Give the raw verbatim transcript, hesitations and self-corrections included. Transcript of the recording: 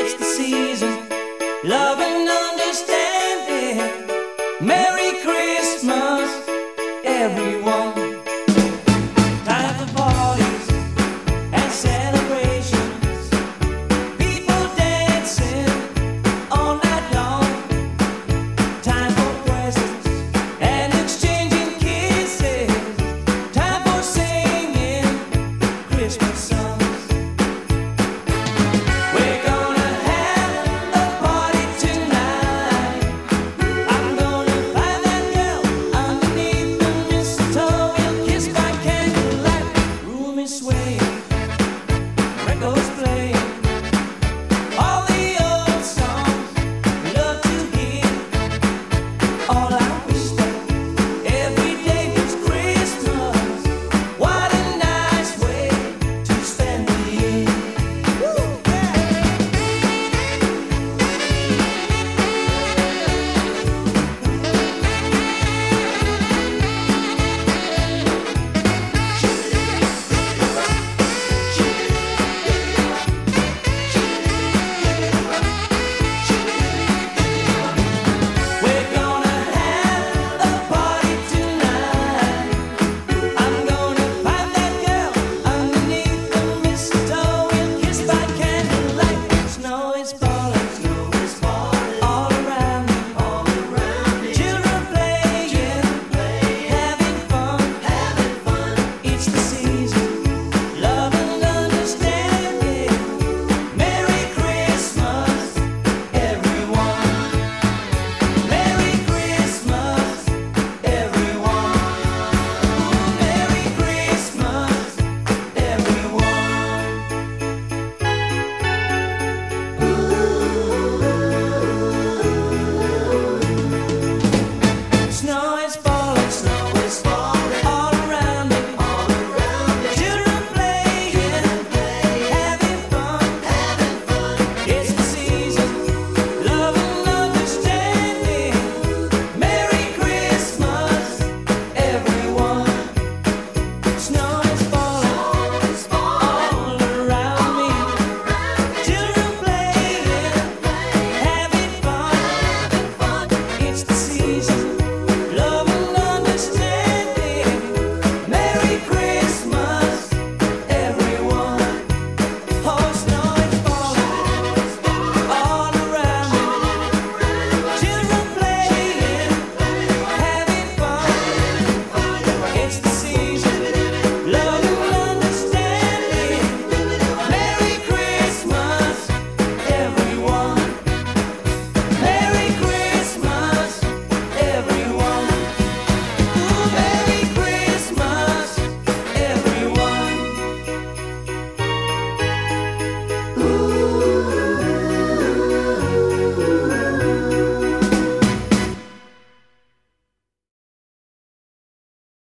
It's the season, love and understanding. Merry Christmas, everyone. Time for parties and celebrations. People dancing all night long. Time for presents and exchanging kisses. Time for singing Christmas songs. We're gonna have a party tonight. I'm gonna find that girl underneath the mistletoe. We'll kiss by candlelight. Room is swaying, records play.